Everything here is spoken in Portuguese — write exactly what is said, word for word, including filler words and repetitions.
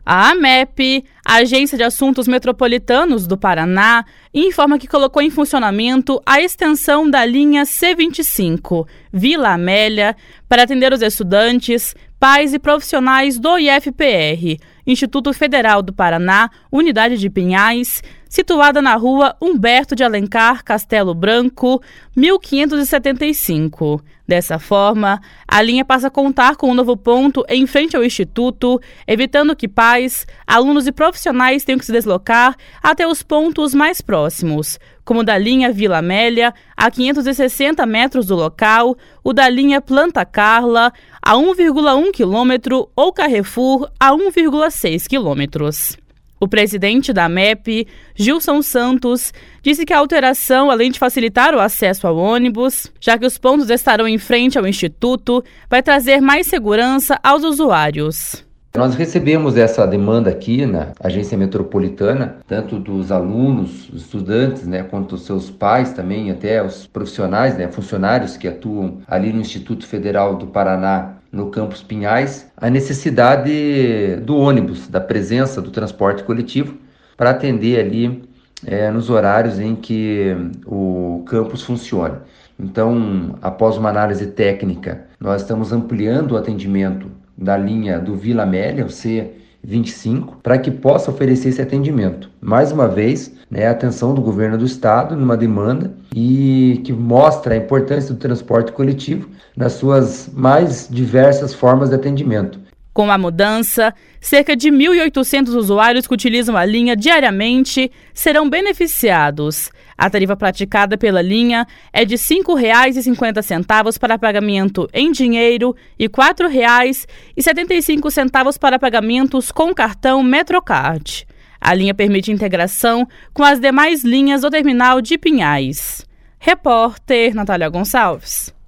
A AMEP, a Agência de Assuntos Metropolitanos do Paraná, informa que colocou em funcionamento a extensão da linha C vinte e cinco, Vila Amélia, para atender os estudantes, pais e profissionais do I F P R, Instituto Federal do Paraná, Unidade de Pinhais, situada na rua Humberto de Alencar Castelo Branco, mil quinhentos e setenta e cinco. Dessa forma, a linha passa a contar com um novo ponto em frente ao Instituto, evitando que pais, alunos e profissionais tenham que se deslocar até os pontos mais próximos, como o da linha Vila Amélia, a quinhentos e sessenta metros do local, o da linha Planta Carla, a um vírgula um quilômetro, ou Carrefour, a um vírgula seis quilômetros. O presidente da AMEP, Gilson Santos, disse que a alteração, além de facilitar o acesso ao ônibus, já que os pontos estarão em frente ao Instituto, vai trazer mais segurança aos usuários. Nós recebemos essa demanda aqui na agência metropolitana, tanto dos alunos, estudantes, né, quanto dos seus pais também, até os profissionais, né, funcionários que atuam ali no Instituto Federal do Paraná, no campus Pinhais, a necessidade do ônibus, da presença do transporte coletivo para atender ali é, nos horários em que o campus funciona. Então, após uma análise técnica, nós estamos ampliando o atendimento da linha do Vila Amélia, o C vinte e cinco, para que possa oferecer esse atendimento. Mais uma vez, né, a atenção do governo do estado numa demanda e que mostra a importância do transporte coletivo nas suas mais diversas formas de atendimento. Com a mudança, cerca de mil e oitocentos usuários que utilizam a linha diariamente serão beneficiados. A tarifa praticada pela linha é de cinco reais e cinquenta centavos para pagamento em dinheiro e quatro reais e setenta e cinco centavos para pagamentos com cartão Metrocard. A linha permite integração com as demais linhas do terminal de Pinhais. Repórter Natália Gonçalves.